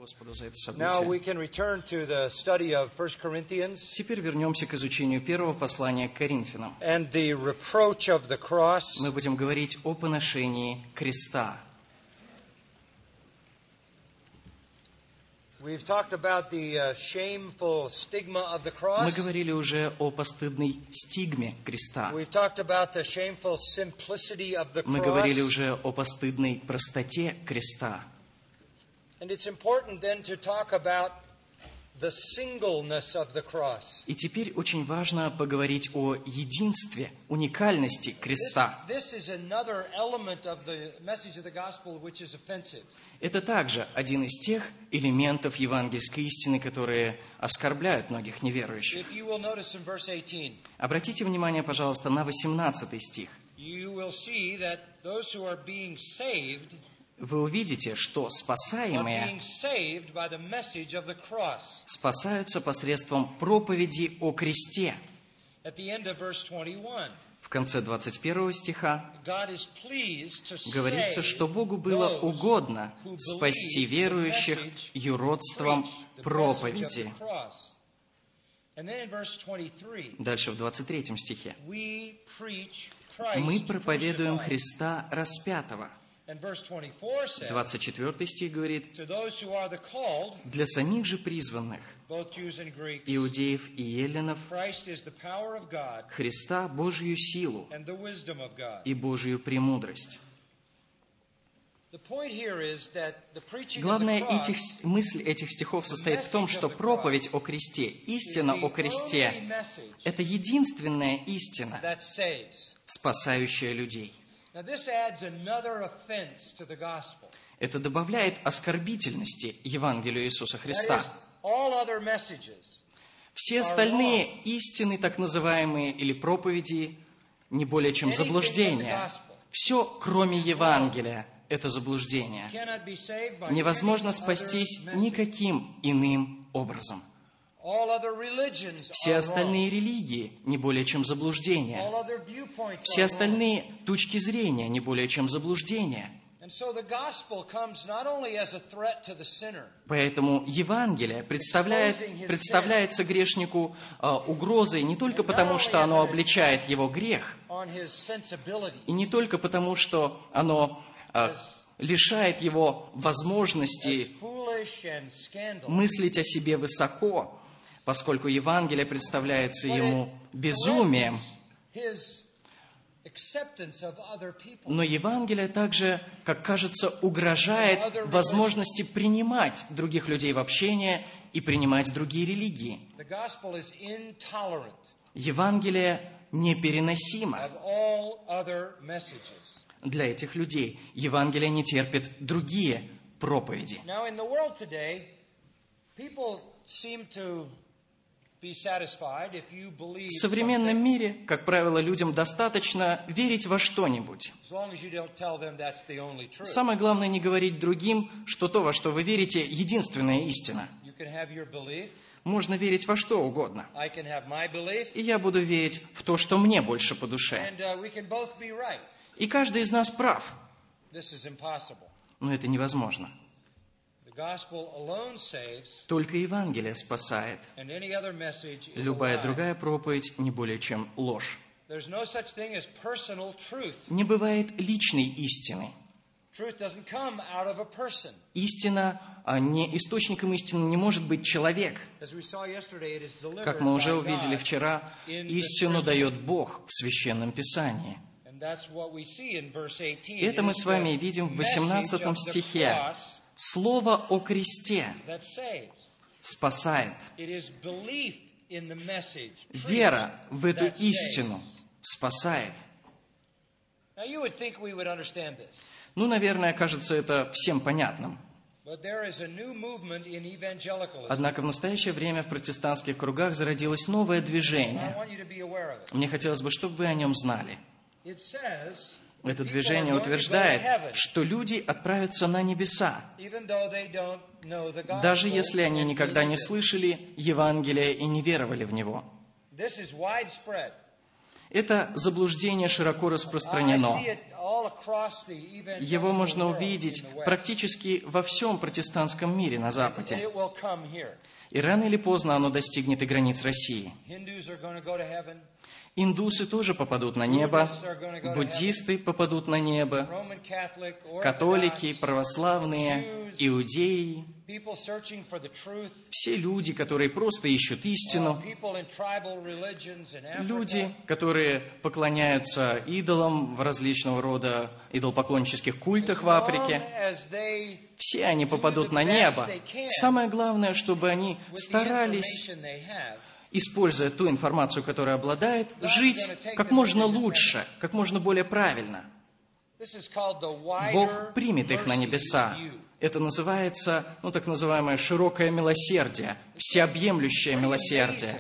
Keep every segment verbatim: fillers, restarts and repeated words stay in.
Господу за это Now we событие. can return to the study of First Corinthians Теперь вернемся к изучению первого послания к Коринфянам. and the reproach of the cross. Мы будем говорить о поношении креста. We've talked about the uh, shameful stigma of the Мы cross. говорили уже о постыдной стигме креста. We've talked about the shameful simplicity of the Мы говорили cross. уже о постыдной простоте креста. And it's important then to talk about the singleness of the cross. И теперь очень важно поговорить о единстве, уникальности This, креста. this is another element of the message of the gospel which is offensive. Это также один из тех элементов евангельской истины, которые оскорбляют многих неверующих. If you will notice in verse eighteen, Обратите внимание, пожалуйста, на восемнадцатый стих. you will see that those who are being saved Вы увидите, что are спасаемые being saved by the message of the cross. спасаются посредством проповеди о кресте. At the end of verse twenty-one, В конце двадцать первого стиха God is pleased to говорится, save что Богу было those угодно who спасти believe the верующих message юродством preached, the message of проповеди. the cross. And then in verse twenty-three, Дальше в двадцать третьем стихе. we preach Christ Мы проповедуем crucified. Христа распятого. And verse twenty-four says, двадцать четвёртый стих говорит, to those who are the called, для самих же призванных, both Jews and Greeks, иудеев и еллинов, Christ is the power of God Христа Божью силу and the wisdom of God. и Божью премудрость. The point here is that the preaching of the Главная cross этих, мысль этих стихов состоит в том, что проповедь о кресте, истина is о the кресте, only message это единственная истина, that saves. спасающая людей. Now this adds another offense to the gospel. Это добавляет оскорбительности Евангелию Иисуса That is, Христа. all other messages Все остальные истины, так называемые, или проповеди, не более чем заблуждение. Все, кроме Евангелия, это заблуждение. cannot be saved by Невозможно any спастись other message. никаким иным образом. All other religions Все are остальные wrong. религии не более чем заблуждение. All other viewpoints Все are остальные точки зрения не более чем заблуждение. wrong. And so the gospel comes not only as a threat to the sinner, Поэтому Евангелие представляет, представляется грешнику э, угрозой не только потому, что оно обличает его грех, on his sensibilities, и не только потому, что оно э, лишает его возможности as foolish and scandalous, мыслить о себе высоко, поскольку Евангелие представляется ему безумием. his acceptance of other people. Но Евангелие также, как кажется, угрожает возможности принимать других людей в общение и принимать другие религии. The gospel is intolerant Евангелие непереносимо of all other messages. для этих людей. Евангелие не терпит другие проповеди. Now in the world today, people seem to be satisfied if you believe В современном something, мире, как правило, людям достаточно верить во что-нибудь. as long as you don't tell them that's the only truth. Самое главное не говорить другим, что то, во что вы верите, единственная истина. You can have your belief, Можно верить во что угодно. I can have my belief, И я буду верить в то, что мне больше по душе. and uh, we can both be right. И каждый из нас прав. This is impossible. Но это невозможно. The gospel alone saves, Только Евангелие спасает. and any other message is a Любая lie. другая проповедь не более чем ложь. There's no such thing as personal truth. Не бывает личной истины. Truth doesn't come out of a person. Истина, а не источником истины не может быть человек. As we saw yesterday, it is delivered Как мы уже by увидели God. вчера, in the истину Scripture. дает Бог в Священном Писании. And that's what we see in verse eighteen. Это мы It is с вами the видим в message восемнадцатом of the стихе. cross Слово о кресте that saves. спасает. It is belief in the message Вера в эту that saves. истину спасает. Now you would think we would understand this, Ну, наверное, кажется это всем понятным. but there is a new movement in evangelicalism. Однако в настоящее время в протестантских кругах зародилось новое I движение. want you to be aware of it. Мне хотелось бы, чтобы вы о нем знали. It says Это people движение are going to go to утверждает, heaven, что люди отправятся на небеса, even though they don't know the gospel даже если они and никогда believe не it. слышали Евангелия и не веровали в него. This is widespread. Это заблуждение широко I распространено. see it Его можно увидеть практически во всем протестантском мире на Западе. И рано или поздно оно достигнет и границ России. Индусы тоже попадут на небо, буддисты попадут на небо, католики, православные, иудеи, все люди, которые просто ищут истину, люди, которые поклоняются идолам в различного рода идолопоклоннических культах в Африке, все они попадут на небо. Самое главное, чтобы они старались, используя ту информацию, которая обладает, жить как можно лучше, как можно более правильно. Бог примет их на небеса. Это называется, ну, так называемое широкое милосердие, всеобъемлющее милосердие.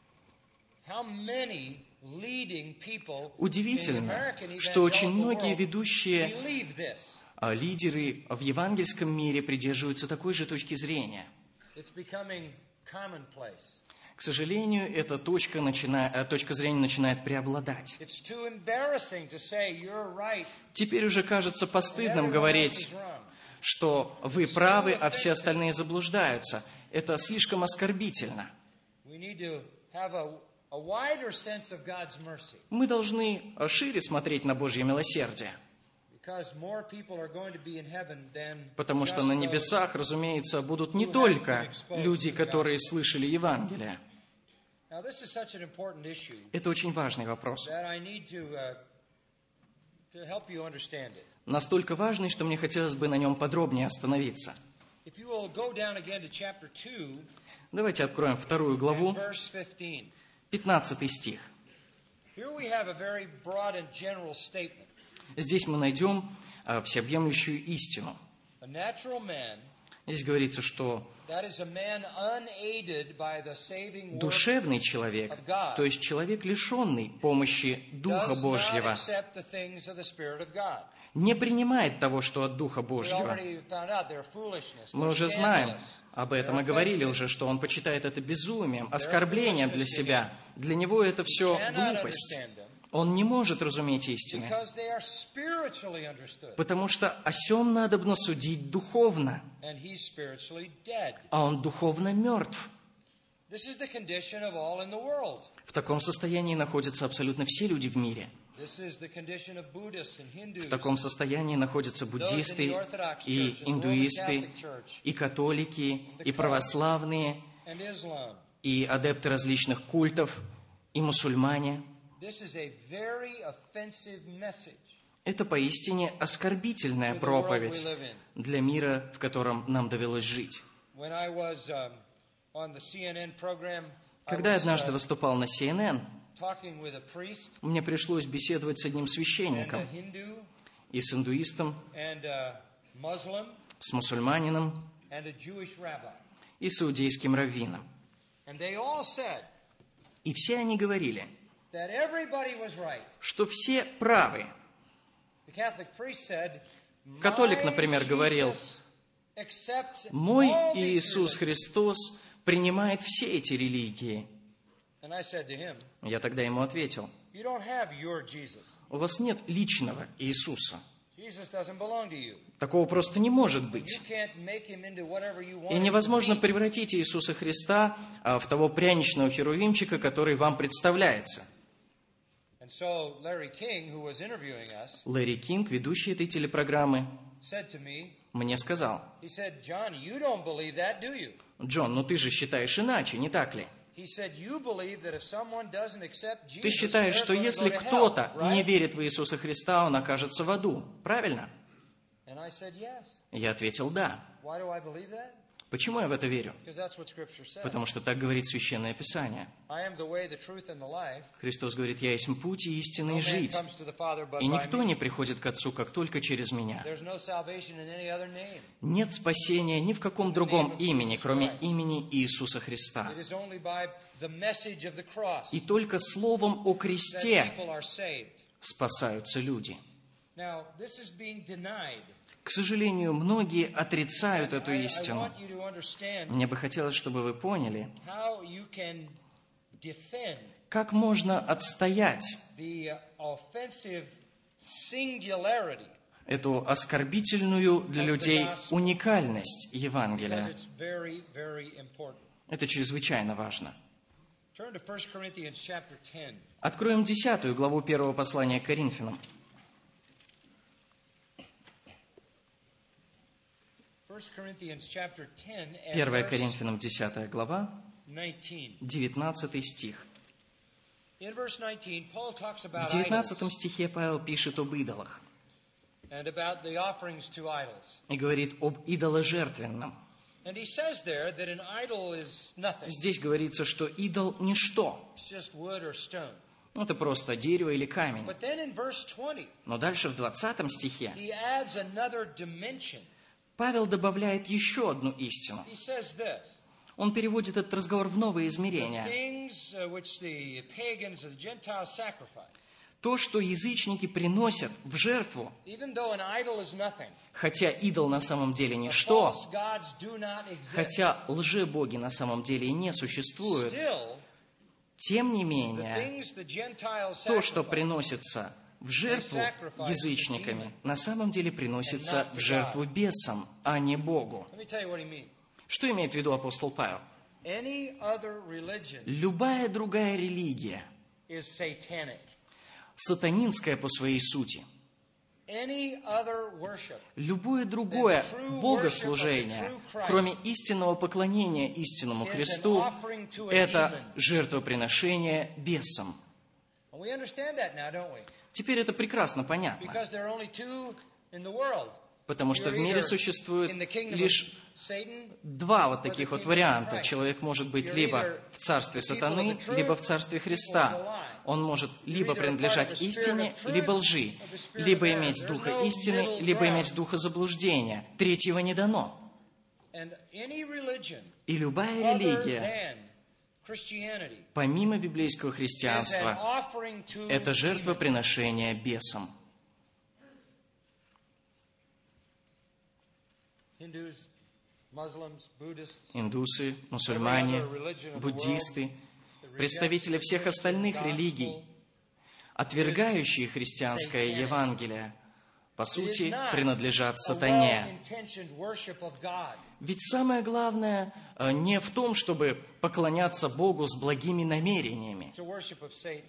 Удивительно, что очень многие ведущие лидеры в евангельском мире придерживаются такой же точки зрения. К сожалению, эта точка, начина... точка зрения начинает преобладать. Теперь уже кажется постыдным говорить, что вы правы, а все остальные заблуждаются. Это слишком оскорбительно. Мы должны шире смотреть на Божье милосердие. Потому что на небесах, разумеется, будут не только люди, которые слышали Евангелие. Это очень важный вопрос. Настолько важный, что мне хотелось бы на нем подробнее остановиться. Давайте откроем вторую главу, пятнадцатый стих. Здесь мы найдем а, всеобъемлющую истину. Здесь говорится, что душевный человек, то есть человек, лишенный помощи Духа Божьего, не принимает того, что от Духа Божьего. Мы уже знаем об этом и говорили уже, что он почитает это безумием, оскорблением для себя. Для него это все глупость. Он не может разуметь истины, потому что о сем надобно судить духовно, а он духовно мертв. В таком состоянии находятся абсолютно все люди в мире. В таком состоянии находятся буддисты, и индуисты, и католики, и православные, и адепты различных культов, и мусульмане. Это поистине оскорбительная проповедь для мира, в котором нам довелось жить. Когда я однажды выступал на си эн эн, мне пришлось беседовать с одним священником, и с индуистом, с мусульманином, и с иудейским раввином. И все они говорили, что все правы. Католик, например, говорил, «Мой Иисус Христос принимает все эти религии». Я тогда ему ответил, «У вас нет личного Иисуса. Такого просто не может быть. И невозможно превратить Иисуса Христа в того пряничного херувимчика, который вам представляется». Лэри Кинг, ведущий этой телепрограммы, мне сказал, «Джон, ну ты же считаешь иначе, не так ли? Ты считаешь, что если кто-то не верит в Иисуса Христа, он окажется в аду, правильно?» Я ответил, «Да». Почему я в это верю? Потому что так говорит Священное Писание. Христос говорит, «Я есть путь и истина и жизнь, и никто не приходит к Отцу, как только через Меня». Нет спасения ни в каком другом имени, кроме имени Иисуса Христа. И только словом о кресте спасаются люди. К сожалению, многие отрицают эту истину. Мне бы хотелось, чтобы вы поняли, как можно отстоять singularity эту оскорбительную для людей of the gospel, уникальность because Евангелия. it's very, very important. Это чрезвычайно важно. Turn to First Corinthians chapter ten. Откроем десятую главу первого послания к Коринфянам. First Corinthians chapter ten and первое verse Коринфянам, десятая глава, nineteen. девятнадцатый стих. In verse nineteen, Paul talks В about idols девятнадцатом стихе Павел пишет об идолах and about the offerings to idols. и говорит об идоложертвенном. And he says there that an idol is nothing. Здесь говорится, что идол – ничто. It's just wood or stone. Это просто дерево или камень. But then in verse twenty, Но дальше в двадцатом стихе he adds another dimension. Павел добавляет еще одну истину. He says this: Он переводит этот разговор в новые the измерения. things uh, which the pagans or the Gentiles sacrifice, То, что язычники приносят в жертву, even though an idol is nothing, хотя идол на самом деле the ничто, false gods do not exist. хотя лжебоги на самом деле и не существуют, Still, тем не the менее, things the Gentiles то, что sacrifice, приносится в жертву язычниками, на самом деле приносится в жертву бесам, а не Богу. let me tell you what he means. Что имеет в виду апостол Павел? Any other religion Любая другая религия, is satanic. сатанинская по своей сути, Any other worship любое другое богослужение, кроме истинного поклонения истинному is an Христу, offering to a это demon. жертвоприношение бесам. And we understand that now, don't we? Теперь это прекрасно понятно, Because there are only two in the world. потому что You're в мире either существует in the kingdom лишь of Satan, два вот таких вот варианта. Человек может быть либо в царстве сатаны, либо в царстве Христа. Он может либо принадлежать истине, либо лжи, либо иметь духа истины, либо иметь духа заблуждения. Третьего не дано. and any religion И любая other религия, than Christianity помимо библейского is an христианства, offering to это demons. жертвоприношение бесам. Hindus, Muslims, Buddhists, Индусы, мусульмане, буддисты, представители всех остальных религий, отвергающие христианское Евангелие, по сути, принадлежат a сатане. well-intentioned worship of God. Ведь самое главное э, не в том, чтобы поклоняться Богу с благими намерениями. It's a worship of Satan.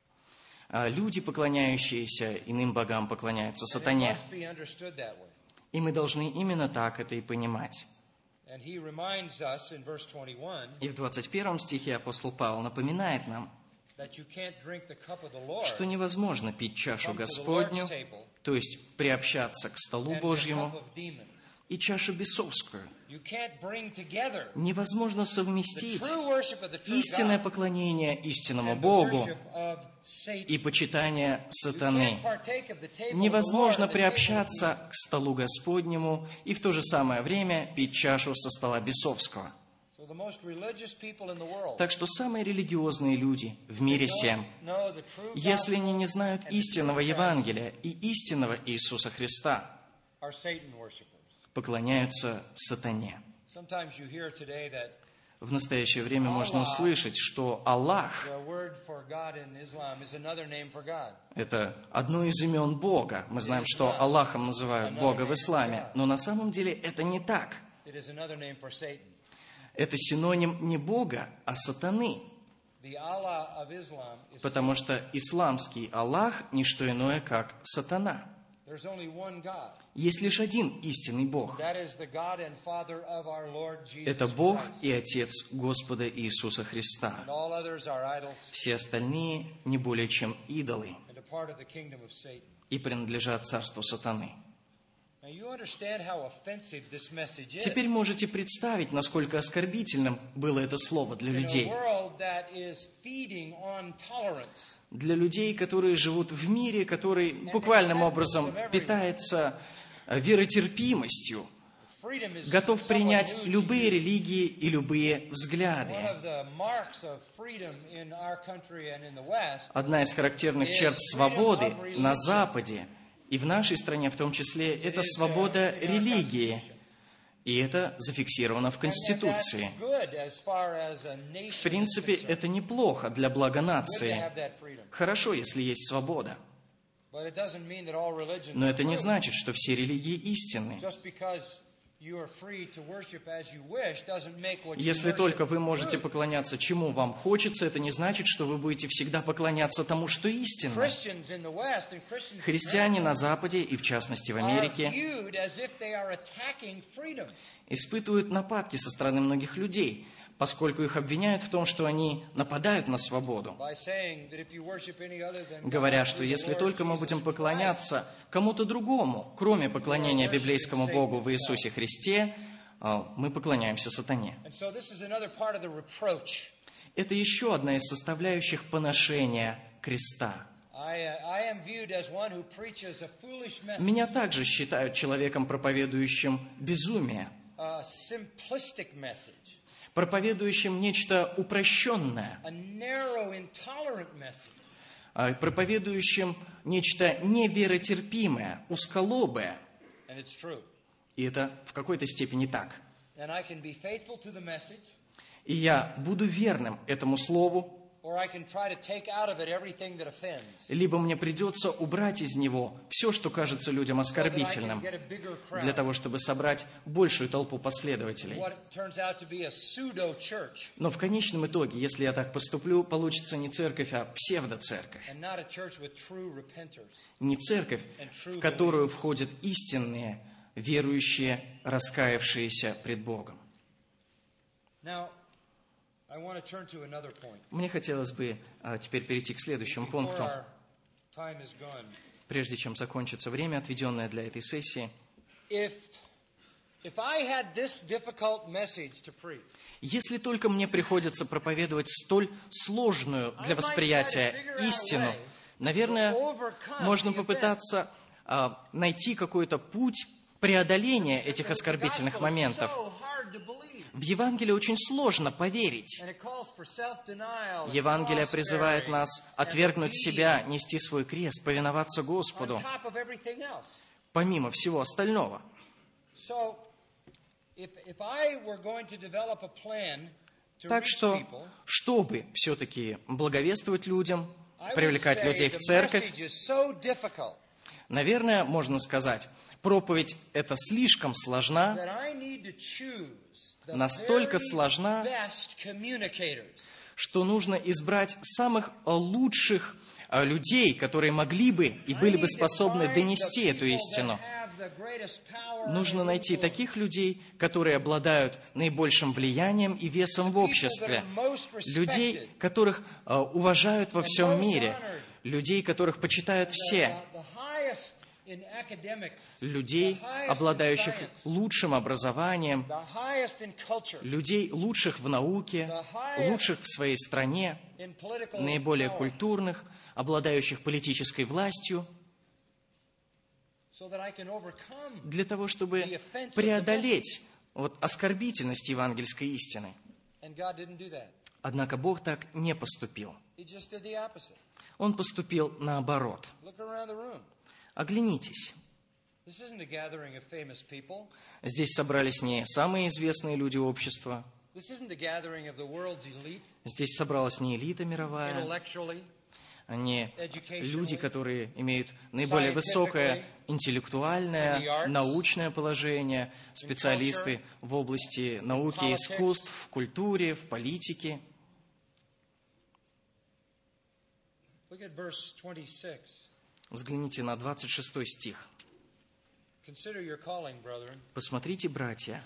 А люди, поклоняющиеся иным богам, поклоняются And it сатане. must be understood that way. И мы должны именно так это и понимать. And he reminds us in verse twenty-one И в двадцать первом стихе апостол Павел напоминает нам, that you can't drink the cup of the Lord что невозможно пить чашу come to the Господню, Lord's table то есть приобщаться к столу and the Божьему, cup of demons. и чашу бесовскую. You can't bring together Невозможно the совместить true worship of the true истинное God поклонение истинному and the Богу worship of Satan. и почитание You сатаны. can't partake of the table of the Lord Невозможно and the table of приобщаться к столу Господнему и в то же самое время пить чашу со стола бесовского. So the most religious people in the world Так что самые религиозные люди в мире сем, don't know the true если они gospel не знают and the истинного true Christ, Евангелия и истинного Иисуса Христа, are Satan worshippers. поклоняются сатане. Sometimes you hear today that В настоящее время можно услышать, что Аллах the word for God in Islam is another name for God. – это одно из имен Бога. Мы знаем, что Аллахом называют Бога в исламе, но на самом деле это не так. It is another name for Satan. Это синоним не Бога, а сатаны. The Allah of Islam is Потому что исламский Аллах – не что иное, как сатана. there's only one God. Есть лишь один истинный Бог. That is the God and Father of our Lord Jesus Это Бог Christ. и Отец Господа Иисуса Христа. And all others are idols Все остальные не более чем идолы and a part of the kingdom of Satan. и принадлежат царству сатаны. Now you understand how offensive this message is. Теперь можете представить, насколько оскорбительным было это слово для In a людей. world that is feeding on tolerance. Для людей, которые живут в мире, который буквальным образом питается веротерпимостью, Freedom is готов somewhat принять new to любые you. религии и любые One взгляды. of the marks of freedom in our country and in the West Одна из характерных черт свободы на Западе и в нашей стране в том числе – это свобода религии. И это зафиксировано в Конституции. В принципе, это неплохо для блага нации. Хорошо, если есть свобода. Но это не значит, что все религии истинны. Если только вы можете поклоняться чему вам хочется, это не значит, что вы будете всегда поклоняться тому, что истинно. Христиане на Западе, и в частности в Америке, испытывают нападки со стороны многих людей, поскольку их обвиняют в том, что они нападают на свободу, говоря, что если только мы будем поклоняться кому-то другому, кроме поклонения библейскому Богу в Иисусе Христе, мы поклоняемся сатане. Это еще одна из составляющих поношения креста. Меня также считают человеком, проповедующим безумие, проповедующим нечто упрощенное, проповедующим нечто неверотерпимое, узколобое. И это в какой-то степени так. И я буду верным этому слову, либо мне придется убрать из него все, что кажется людям оскорбительным, для того, чтобы собрать большую толпу последователей. Но в конечном итоге, если я так поступлю, получится не церковь, а псевдоцерковь. Не церковь, в которую входят истинные, верующие, раскаявшиеся пред Богом. Мне хотелось бы а, теперь перейти к следующему пункту, прежде чем закончится время, отведенное для этой сессии. Если только мне приходится проповедовать столь сложную для восприятия истину, наверное, можно попытаться а, найти какой-то путь преодоления этих оскорбительных моментов. В Евангелие очень сложно поверить. Евангелие призывает нас отвергнуть себя, нести свой крест, повиноваться Господу, помимо всего остального. Так что, чтобы все-таки благовествовать людям, привлекать людей в церковь, наверное, можно сказать, проповедь эта слишком сложна, настолько сложна, что нужно избрать самых лучших людей, которые могли бы и были бы способны донести эту истину. Нужно найти таких людей, которые обладают наибольшим влиянием и весом в обществе, людей, которых уважают во всем мире, людей, которых почитают все, людей, обладающих лучшим образованием, людей, лучших в науке, лучших в своей стране, наиболее культурных, обладающих политической властью, для того, чтобы преодолеть вот оскорбительность евангельской истины. Однако Бог так не поступил. Он поступил наоборот. Оглянитесь. Здесь собрались не самые известные люди общества. Здесь собралась не элита мировая, не люди, которые имеют наиболее высокое интеллектуальное, научное положение, специалисты в области науки и искусств, в культуре, в политике. Взгляните на двадцать шестой стих. «Посмотрите, братья,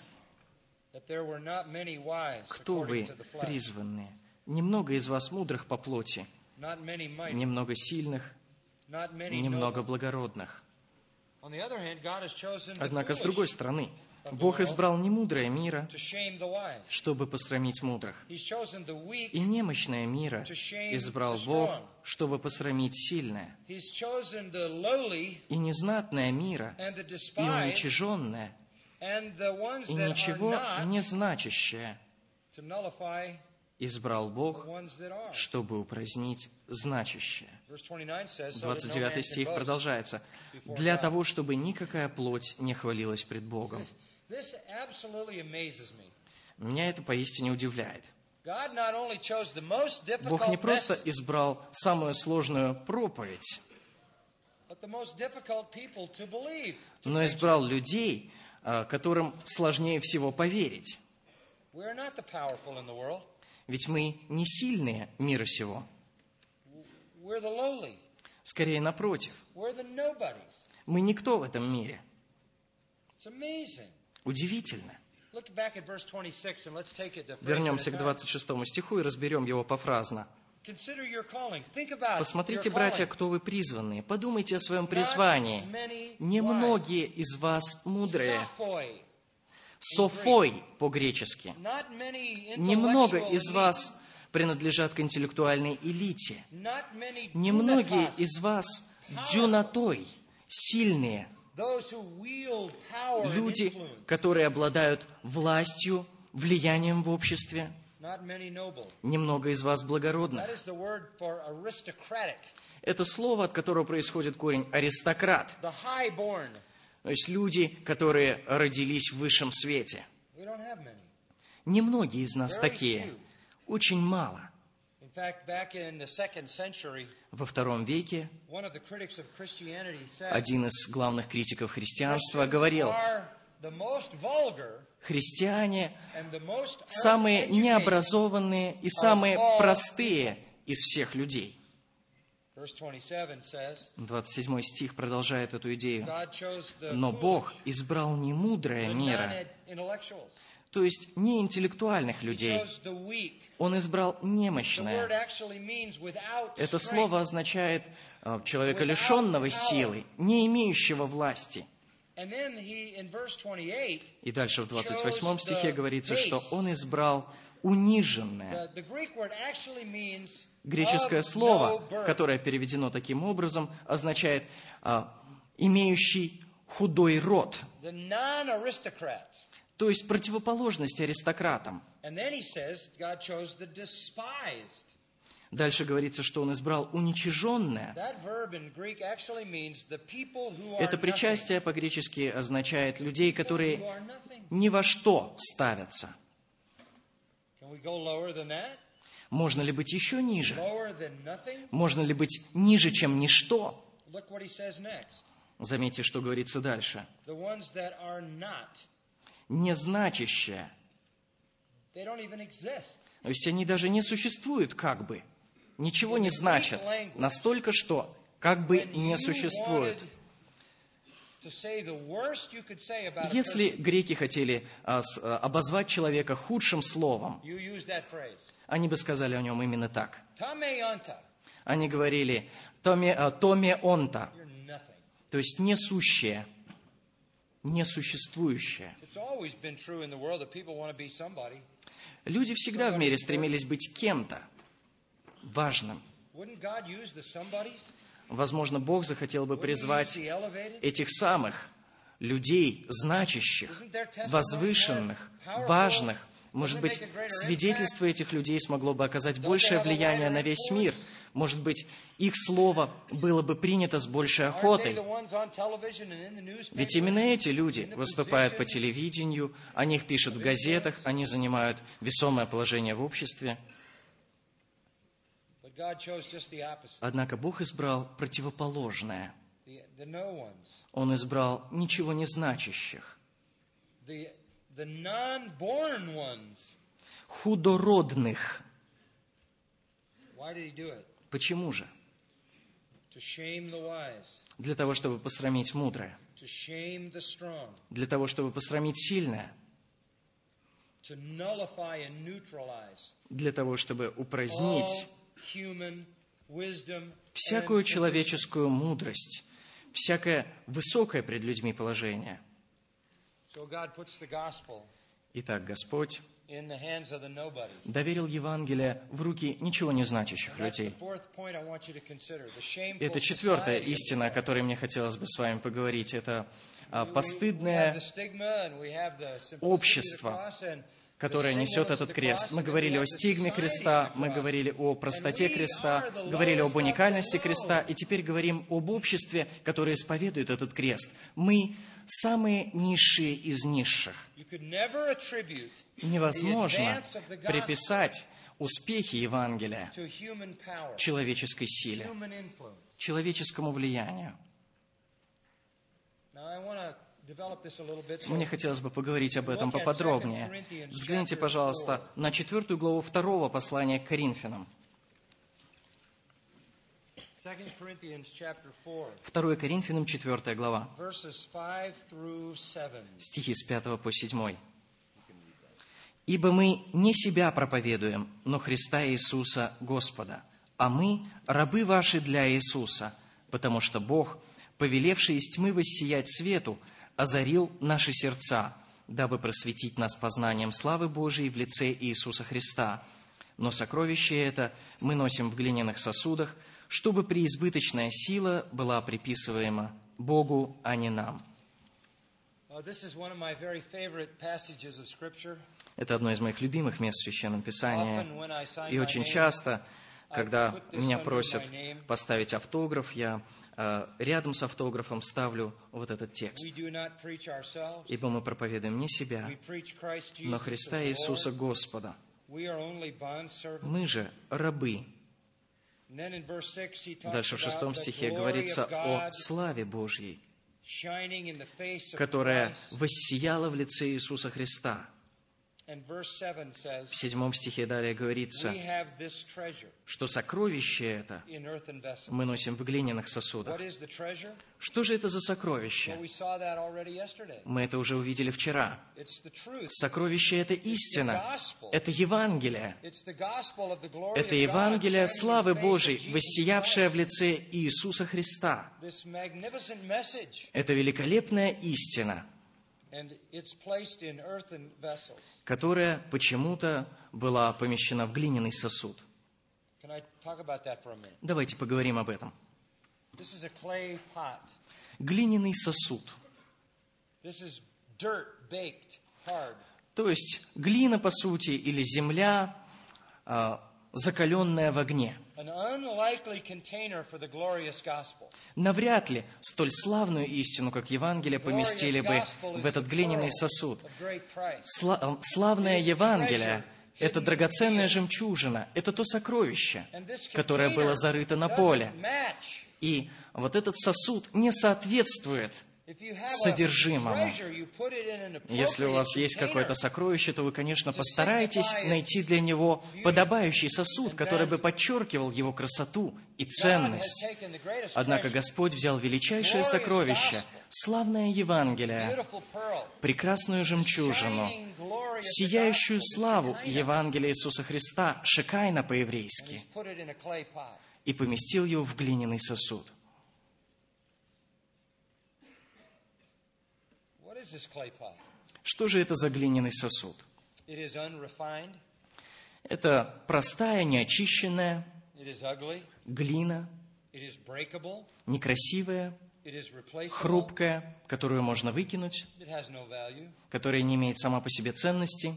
кто вы, призванные? Немного из вас мудрых по плоти, немного сильных, немного благородных». Однако, с другой стороны, Бог избрал немудрое мира, чтобы посрамить мудрых. И немощное мира избрал Бог, чтобы посрамить сильное. И незнатное мира, и уничиженное, и ничего не значащее избрал Бог, чтобы упразднить значащее. двадцать девятый стих продолжается. «Для того, чтобы никакая плоть не хвалилась пред Богом». Меня это поистине удивляет. Бог не просто избрал самую сложную проповедь, но избрал людей, которым сложнее всего поверить. Ведь мы не сильные мира сего. Скорее, напротив. Мы никто в этом мире. Удивительно. Вернемся к двадцать шестому стиху и разберем его пофразно. Посмотрите, братья, кто вы призванные. Подумайте о своем призвании. Немногие из вас мудрые. Софой по-гречески. Немного из вас принадлежат к интеллектуальной элите. Немногие из вас дюнатой, сильные. Люди, которые обладают властью, влиянием в обществе. Немного из вас благородных. Это слово, от которого происходит корень аристократ. То есть люди, которые родились в высшем свете. Немногие из нас такие. Очень мало. Во втором веке один из главных критиков христианства говорил: христиане самые необразованные и самые простые из всех людей. двадцать седьмой стих продолжает эту идею. Но Бог избрал не мудрое мира, то есть не интеллектуальных людей. Он избрал немощное. Это слово означает человека, лишенного силы, не имеющего власти. И дальше в двадцать восьмом стихе говорится, что он избрал униженное. Греческое слово, которое переведено таким образом, означает а, имеющий худой род. То есть противоположность аристократам. Дальше говорится, что он избрал уничиженное. Это причастие по-гречески означает людей, которые ни во что ставятся. Можно ли быть еще ниже? Можно ли быть ниже, чем ничто? Заметьте, что говорится дальше. Незначащее. То есть они даже не существуют как бы. Ничего не значат. Настолько, что как бы не существуют. Если греки хотели а, с, а, обозвать человека худшим словом, они бы сказали о нем именно так. Они говорили «томе, а, томе онта», то есть несущее, несуществующее. Люди всегда в мире стремились быть кем-то важным. Возможно, Бог захотел бы призвать этих самых людей, значащих, возвышенных, важных. Может быть, свидетельство этих людей смогло бы оказать большее влияние на весь мир. Может быть, их слово было бы принято с большей охотой. Ведь именно эти люди выступают по телевидению, о них пишут в газетах, они занимают весомое положение в обществе. Однако Бог избрал противоположное. Он избрал ничего не значащих. Худородных. Почему же? Для того, чтобы посрамить мудрое. Для того, чтобы посрамить сильное. Для того, чтобы упразднить всякую человеческую мудрость, всякое высокое пред людьми положение. Итак, Господь доверил Евангелие в руки ничего не значащих людей. Это четвертая истина, о которой мне хотелось бы с вами поговорить. Это постыдное общество, которое несет этот крест. Мы говорили о стигме креста, мы говорили о простоте креста, говорили об уникальности креста, и теперь говорим об обществе, которое исповедует этот крест. Мы самые низшие из низших. Невозможно приписать успехи Евангелия человеческой силе, человеческому влиянию. Мне хотелось бы поговорить об этом поподробнее. Взгляните, пожалуйста, на четвертую главу второго послания к Коринфянам. Второе Коринфянам, четвертая глава. Стихи с пятого по седьмой. «Ибо мы не себя проповедуем, но Христа Иисуса Господа, а мы рабы ваши для Иисуса, потому что Бог, повелевший из тьмы воссиять свету, озарил наши сердца, дабы просветить нас познанием славы Божией в лице Иисуса Христа. Но сокровище это мы носим в глиняных сосудах, чтобы преизбыточная сила была приписываема Богу, а не нам». Это одно из моих любимых мест в Священном Писании. И очень часто, когда меня просят поставить автограф, я э, рядом с автографом ставлю вот этот текст. «Ибо мы проповедуем не себя, но Христа Иисуса Господа. Мы же рабы». Дальше в шестом стихе говорится о славе Божьей, которая воссияла в лице Иисуса Христа. В седьмом стихе далее говорится, что сокровище это мы носим в глиняных сосудах. Что же это за сокровище? Мы это уже увидели вчера. Сокровище — это истина, это Евангелие. Это Евангелие славы Божией, воссиявшее в лице Иисуса Христа. Это великолепная истина, которая почему-то была помещена в глиняный сосуд. Давайте поговорим об этом. Глиняный сосуд. То есть глина, по сути, или земля, закаленная в огне. Навряд ли столь славную истину, как Евангелие, поместили бы в этот глиняный сосуд. Сла- славное Евангелие — это драгоценная жемчужина, это то сокровище, которое было зарыто на поле. И вот этот сосуд не соответствует содержимому. Если у вас есть какое-то сокровище, то вы, конечно, постараетесь найти для него подобающий сосуд, который бы подчеркивал его красоту и ценность. Однако Господь взял величайшее сокровище, славное Евангелие, прекрасную жемчужину, сияющую славу Евангелия Иисуса Христа, шекайна по-еврейски, и поместил его в глиняный сосуд. Что же это за глиняный сосуд? Это простая, неочищенная глина, некрасивая, хрупкая, которую можно выкинуть, которая не имеет сама по себе ценности.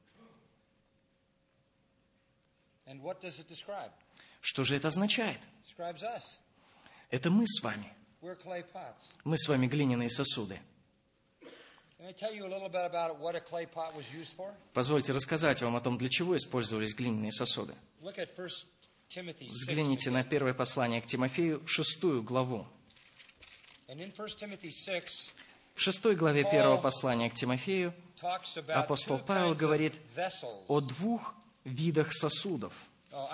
Что же это означает? Это мы с вами. Мы с вами глиняные сосуды. Позвольте рассказать вам о том, для чего использовались глиняные сосуды. Взгляните на первое послание к Тимофею, шестую главу. В шестой главе первого послания к Тимофею апостол Павел говорит о двух видах сосудов.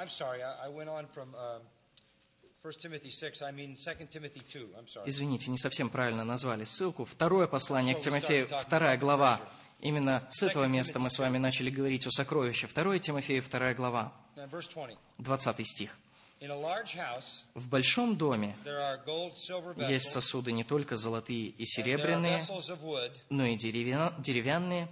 Извините, не совсем правильно назвали ссылку. Второе послание к Тимофею, вторая глава. Именно с этого места мы с вами начали говорить о сокровище. Второе Тимофею, вторая глава, двадцатый стих. «В большом доме есть сосуды не только золотые и серебряные, но и деревянные».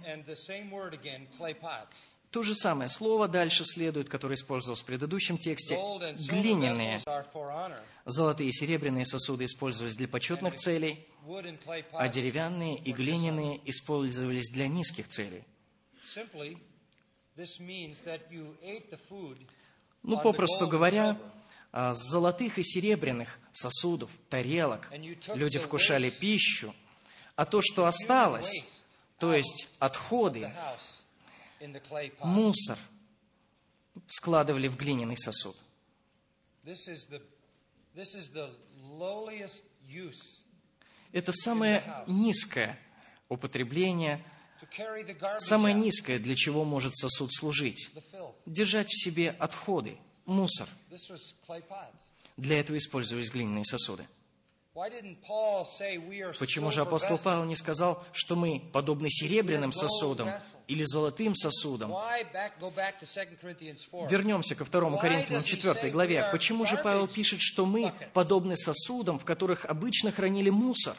То же самое слово дальше следует, которое использовалось в предыдущем тексте. Глиняные. Золотые и серебряные сосуды использовались для почетных целей, а деревянные и глиняные использовались для низких целей. Ну, попросту говоря, с золотых и серебряных сосудов, тарелок люди вкушали пищу, а то, что осталось, то есть отходы, мусор, складывали в глиняный сосуд. Это самое низкое употребление, самое низкое, для чего может сосуд служить. Держать в себе отходы, мусор. Для этого использовались глиняные сосуды. Почему же апостол Павел не сказал, что мы подобны серебряным сосудам или золотым сосудам? Вернемся ко второму Коринфянам четвёртой главе. Почему же Павел пишет, что мы подобны сосудам, в которых обычно хранили мусор?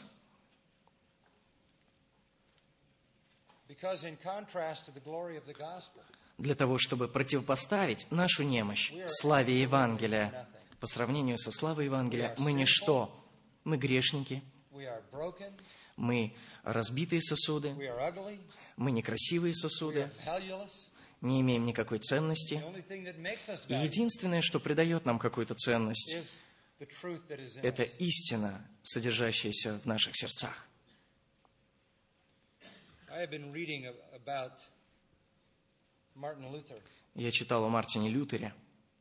Для того, чтобы противопоставить нашу немощь славе Евангелия. По сравнению со славой Евангелия мы ничто. Мы грешники, мы разбитые сосуды, мы некрасивые сосуды, не имеем никакой ценности. И единственное, что придает нам какую-то ценность, это истина, содержащаяся в наших сердцах. Я читал о Мартине Лютере.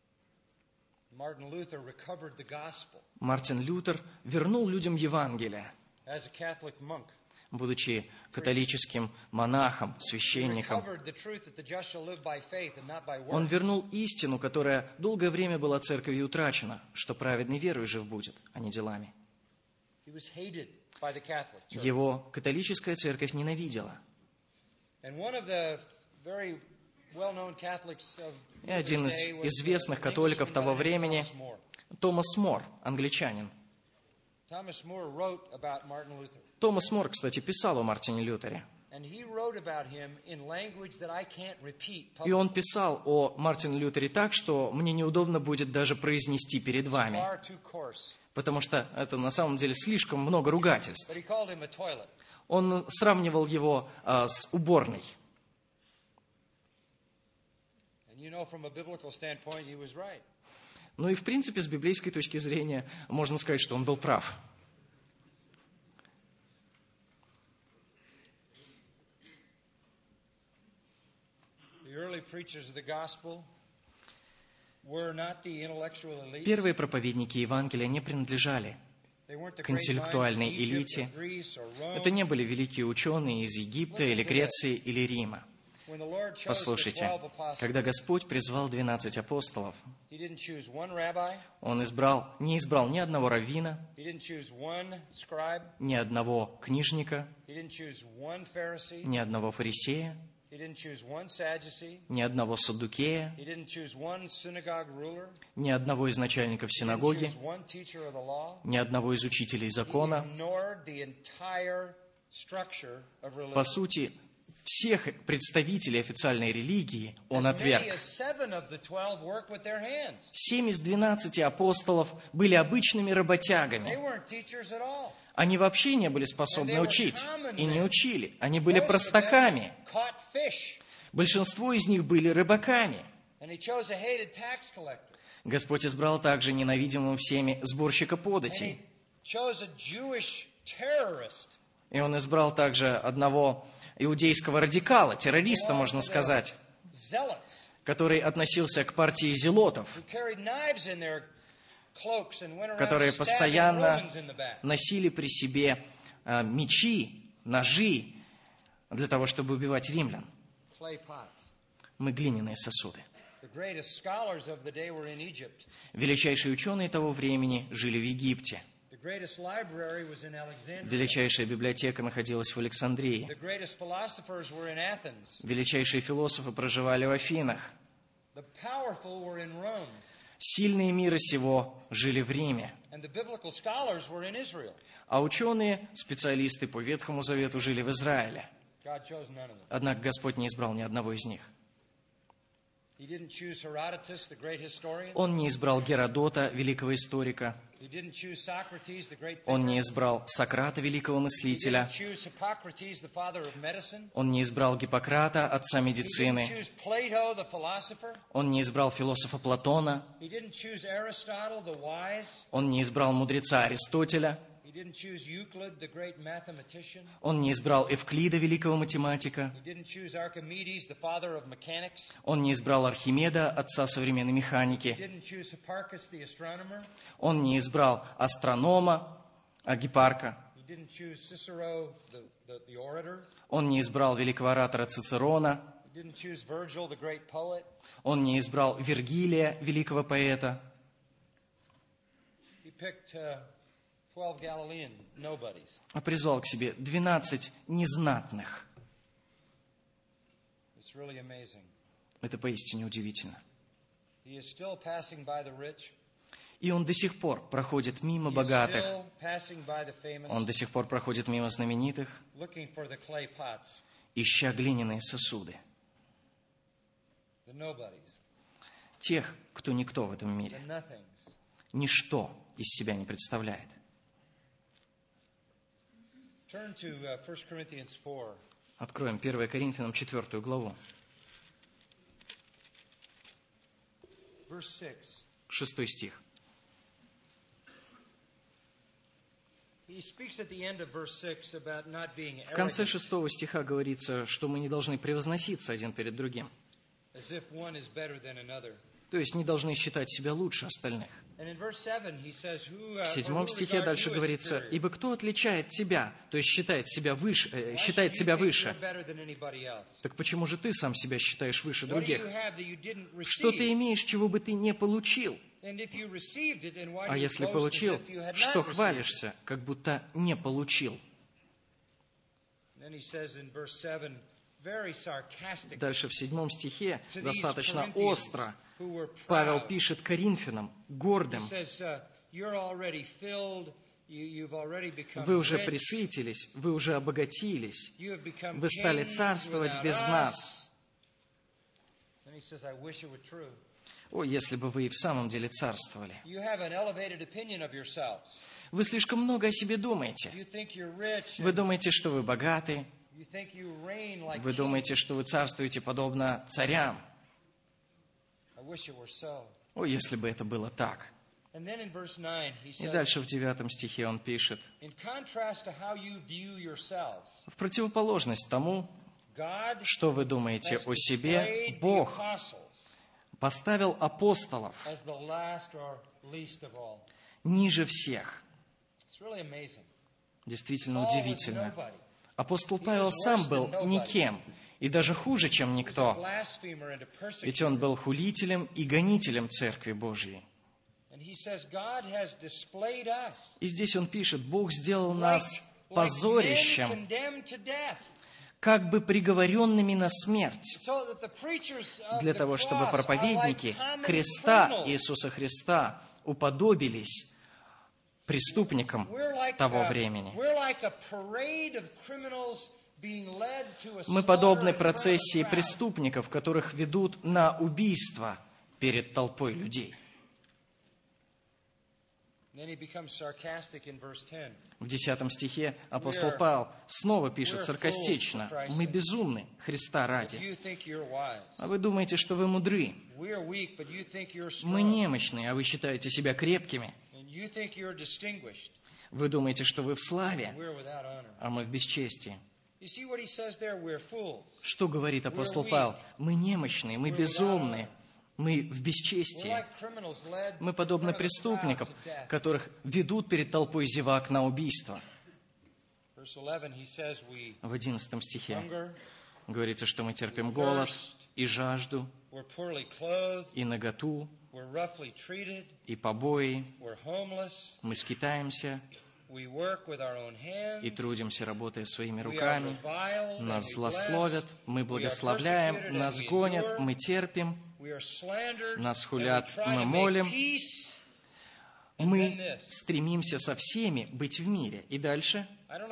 Мартин Лютер вернул людям Евангелие, будучи католическим монахом, священником. Он вернул истину, которая долгое время была церковью утрачена, что праведный верою жив будет, а не делами. Его католическая церковь ненавидела. И один из известных католиков того времени, Томас Мор, англичанин. Томас Мор, кстати, писал о Мартине Лютере. И он писал о Мартине Лютере так, что мне неудобно будет даже произнести перед вами, потому что это на самом деле слишком много ругательств. Он сравнивал его а, с уборной. Ну и в принципе, с библейской точки зрения, можно сказать, что он был прав. Первые проповедники Евангелия не принадлежали к интеллектуальной элите. Это не были великие ученые из Египта или Греции или Рима. Послушайте, когда Господь призвал двенадцать апостолов, Он избрал, не избрал ни одного раввина, ни одного книжника, ни одного фарисея, ни одного саддукея, ни одного из начальников синагоги, ни одного из учителей закона. По сути, всех представителей официальной религии Он отверг. Семь из двенадцати апостолов были обычными работягами. Они вообще не были способны учить и не учили. Они были простаками. Большинство из них были рыбаками. Господь избрал также ненавидимого всеми сборщика податей. И Он избрал также одного иудейского радикала, террориста, можно сказать, который относился к партии зелотов, которые постоянно носили при себе а, мечи, ножи для того, чтобы убивать римлян. Мы глиняные сосуды. Величайшие ученые того времени жили в Египте. Величайшая библиотека находилась в Александрии. Величайшие философы проживали в Афинах. Сильные мира сего жили в Риме. А ученые, специалисты по Ветхому Завету жили в Израиле. Однако Господь не избрал ни одного из них. Он не избрал Геродота, великого историка. Он не избрал Сократа, великого мыслителя. Он не избрал Гиппократа, отца медицины. Он не избрал философа Платона. Он не избрал мудреца Аристотеля. Он не избрал Эвклида, великого математика. Он не избрал Архимеда, отца современной механики. Он не избрал астронома, Гиппарка. Он не избрал великого оратора Цицерона. Он не избрал Вергилия, великого поэта. А призвал к себе двенадцать незнатных. Это поистине удивительно. И он до сих пор проходит мимо богатых. Он до сих пор проходит мимо знаменитых, ища глиняные сосуды. Тех, кто никто в этом мире. Ничто из себя не представляет. Откроем первое Коринфянам четвёртую главу. Шестой стих. В конце шестого стиха говорится, что мы не должны превозноситься один перед другим. То есть не должны считать себя лучше остальных. В седьмом стихе дальше говорится: «Ибо кто отличает тебя, то есть считает себя выше, э, считает себя выше? Так почему же ты сам себя считаешь выше других? Что ты имеешь, чего бы ты не получил? А если получил, что хвалишься, как будто не получил?» Дальше в седьмом стихе достаточно остро Павел пишет Коринфянам, гордым: «Вы уже пресытились, вы уже обогатились, вы стали царствовать без нас». О, если бы вы и в самом деле царствовали. Вы слишком много о себе думаете. Вы думаете, что вы богаты. Вы думаете, что вы царствуете подобно царям. О, если бы это было так. И дальше в девятом стихе он пишет: «В противоположность тому, что вы думаете о себе, Бог поставил апостолов ниже всех». Действительно удивительно. Апостол Павел сам был никем, и даже хуже, чем никто. Ведь он был хулителем и гонителем Церкви Божьей. И здесь он пишет: «Бог сделал нас позорищем, как бы приговоренными на смерть, для того, чтобы проповедники креста Иисуса Христа уподобились преступникам того времени». Мы подобны процессии преступников, которых ведут на убийство перед толпой людей. В десятом стихе апостол Павел снова пишет саркастично: «Мы безумны Христа ради. А вы думаете, что вы мудры? Мы немощны, а вы считаете себя крепкими. Вы думаете, что вы в славе, а мы в бесчестии». Что говорит апостол Павел? Мы немощны, мы безумны, мы в бесчестии. Мы подобны преступникам, которых ведут перед толпой зевак на убийство. В одиннадцатом стихе говорится, что мы терпим голод и жажду, и наготу, и побои. Мы скитаемся и трудимся, работая своими руками. Нас злословят, мы благословляем, нас гонят, мы терпим, нас хулят, мы молим. Мы стремимся со всеми быть в мире. И дальше.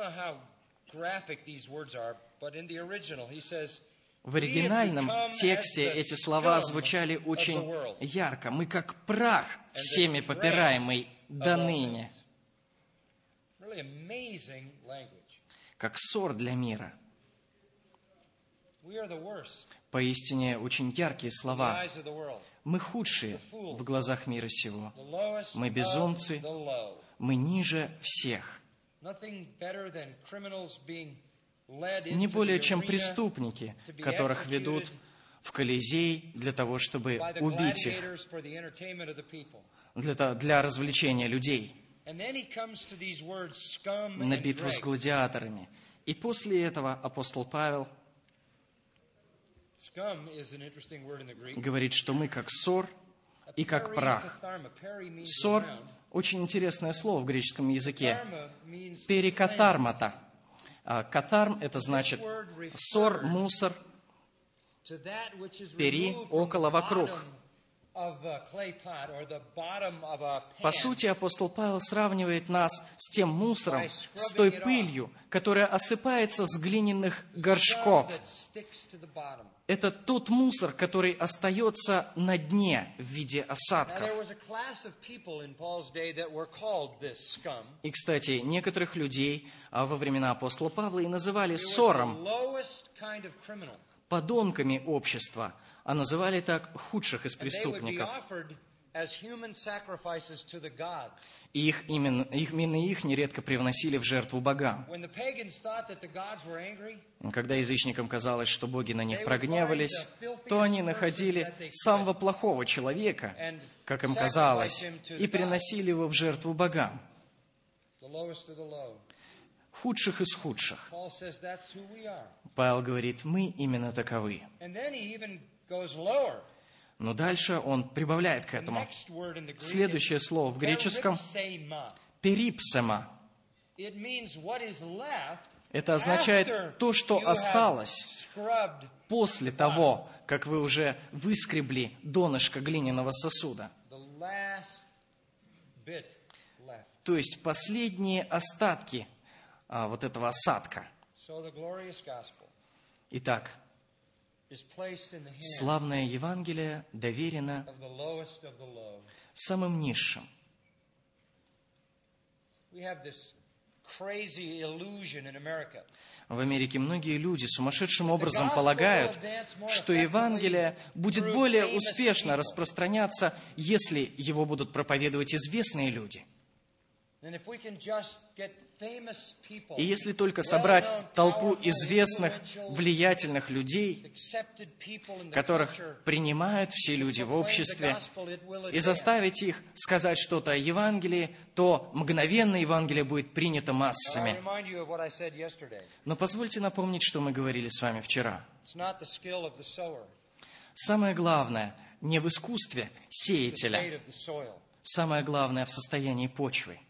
В оригинальном тексте эти слова звучали очень ярко. Мы как прах, всеми попираемый до ныне. Как ссор для мира. Поистине очень яркие слова. Мы худшие в глазах мира сего. Мы безумцы, мы ниже всех. Не более чем преступники, которых ведут в Колизей для того, чтобы убить их, для, для развлечения людей. на битву с гладиаторами. И после этого апостол Павел говорит, что мы как ссор и как прах. Ссор – очень интересное слово в греческом языке. Перикатармата. Катарм – это значит ссор, мусор, пери – около, вокруг. По сути, апостол Павел сравнивает нас с тем мусором, с той пылью, которая осыпается с глиняных горшков. Это тот мусор, который остается на дне в виде осадков. И, кстати, некоторых людей во времена апостола Павла и называли ссором, подонками общества, а называли так худших из преступников. И их, именно, их, именно их нередко привносили в жертву богам. Когда язычникам казалось, что боги на них прогневались, то они находили самого плохого человека, как им казалось, и приносили его в жертву богам. Худших из худших. Павел говорит, мы именно таковы. Но дальше он прибавляет к этому. Следующее слово в греческом – перипсема. Это означает то, что осталось после того, как вы уже выскребли донышко глиняного сосуда. То есть последние остатки а, вот этого осадка. Итак, славное Евангелие доверено самым низшим. В Америке многие люди сумасшедшим образом полагают, что Евангелие будет более успешно распространяться, если его будут проповедовать известные люди. И если только собрать толпу известных, влиятельных людей, которых принимают все люди в обществе, и заставить их сказать что-то о Евангелии, то мгновенно Евангелие будет принято массами. Но позвольте напомнить, что мы говорили с вами вчера. Самое главное не в искусстве сеятеля, самое главное в состоянии почвы.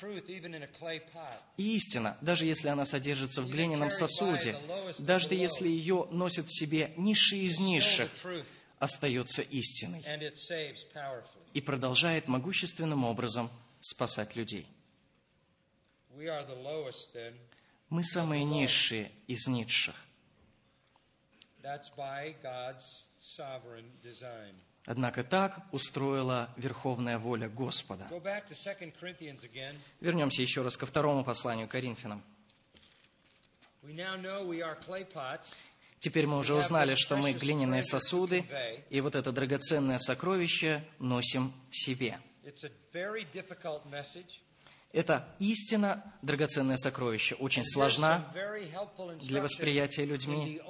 И истина, даже если она содержится в глиняном сосуде, даже если ее носит в себе низший из низших, остается истиной и продолжает могущественным образом спасать людей. Мы самые низшие из низших. Однако так устроила верховная воля Господа. Вернемся еще раз ко второму посланию Коринфянам. Теперь мы уже узнали, что мы глиняные сосуды, и вот это драгоценное сокровище носим в себе. Эта истина, драгоценное сокровище, очень сложна для восприятия людьми.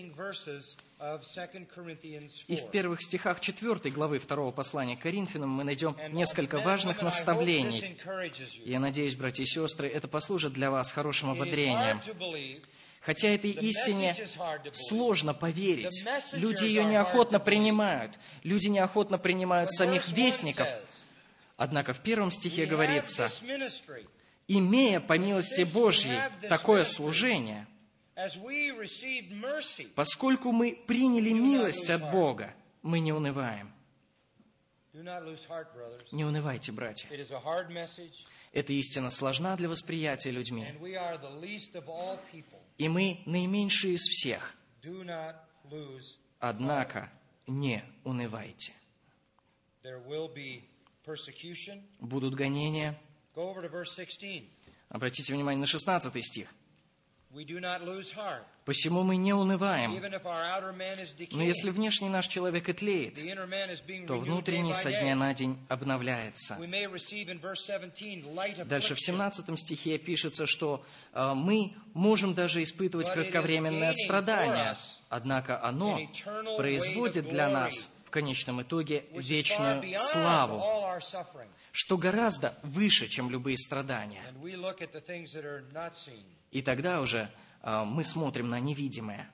И в первых стихах четвёртой главы второго послания к Коринфянам мы найдем несколько важных наставлений. И я надеюсь, братья и сестры, это послужит для вас хорошим ободрением. Хотя этой истине сложно поверить. Люди ее неохотно принимают. Люди неохотно принимают самих вестников. Однако в первом стихе говорится, «Имея по милости Божьей такое служение, поскольку мы приняли милость от Бога, мы не унываем». Не унывайте, братья. Эта истина сложна для восприятия людьми. И мы наименьшие из всех. Однако не унывайте. Будут гонения. Обратите внимание на шестнадцатый стих. «Посему мы не унываем, но если внешний наш человек и тлеет, то внутренний со дня на день обновляется». Дальше в семнадцатом стихе пишется, что э, мы можем даже испытывать кратковременное страдание, однако оно производит для нас в конечном итоге вечную славу, что гораздо выше, чем любые страдания. И тогда уже э, мы смотрим на невидимое.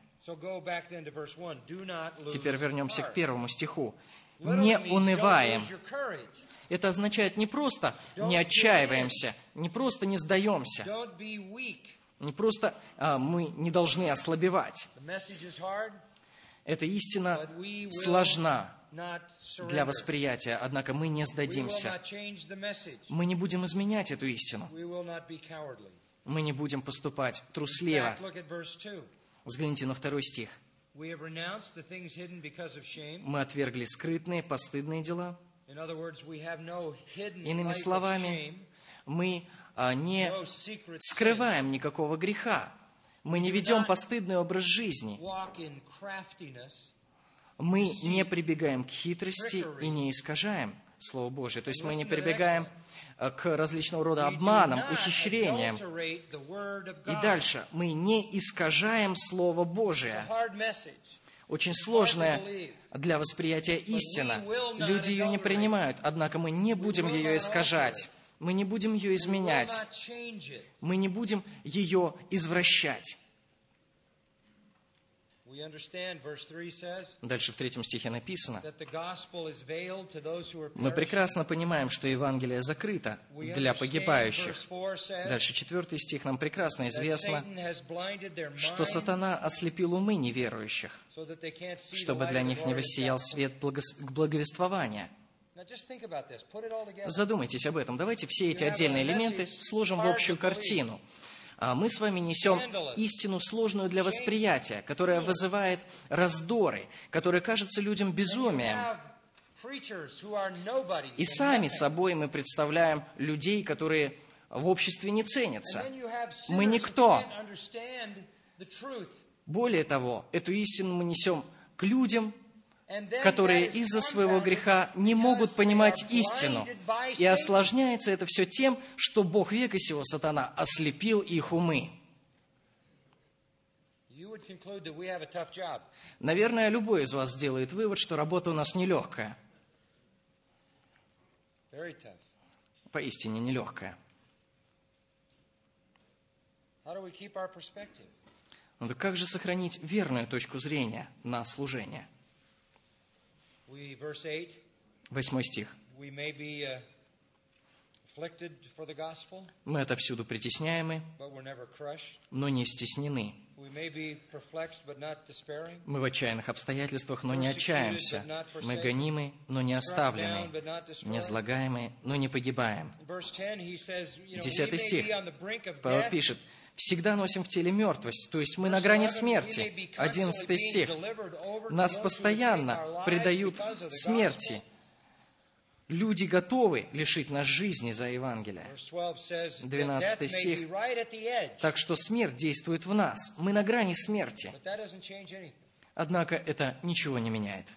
Теперь вернемся к первому стиху. «Не унываем». Это означает не просто не отчаиваемся, не просто не сдаемся, не просто а, мы не должны ослабевать. Эта истина сложна для восприятия, однако мы не сдадимся. Мы не будем изменять эту истину. Мы не будем поступать трусливо. Взгляните на второй стих. Мы отвергли скрытные, постыдные дела. Иными словами, мы а, не скрываем никакого греха. Мы не ведем постыдный образ жизни. Мы не прибегаем к хитрости и не искажаем Слово Божие. То есть мы не прибегаем к различного рода обманам, ухищрениям. И дальше. Мы не искажаем Слово Божие. Очень сложная для восприятия истина. Люди ее не принимают, однако мы не будем ее искажать. Мы не будем ее изменять. Мы не будем ее извращать. Дальше в третьем стихе написано: мы прекрасно понимаем, что Евангелие закрыто для погибающих. Дальше четвертый стих: нам прекрасно известно, что сатана ослепил умы неверующих, чтобы для них не воссиял свет благовествования. Задумайтесь об этом. Давайте все эти отдельные элементы сложим в общую картину. Мы с вами несем истину сложную для восприятия, которая вызывает раздоры, которая кажется людям безумием. И сами собой мы представляем людей, которые в обществе не ценятся. Мы никто. Более того, эту истину мы несем к людям, которые из-за своего греха не могут понимать истину. И осложняется это все тем, что Бог века сего, сатана, ослепил их умы. Наверное, любой из вас сделает вывод, что работа у нас нелегкая. Поистине нелегкая. Ну так как же сохранить верную точку зрения на служение? Восьмой стих. Мы отовсюду притесняемы, но не стеснены. Мы в отчаянных обстоятельствах, но не отчаемся. Мы гонимы, но не оставлены. Не злагаемы, но не погибаем. Десятый стих. Павел пишет: всегда носим в теле мертвость, то есть мы на грани смерти. Одиннадцатый стих. Нас постоянно предают смерти. Люди готовы лишить нас жизни за Евангелие. Двенадцатый стих. Так что смерть действует в нас. Мы на грани смерти. Однако это ничего не меняет.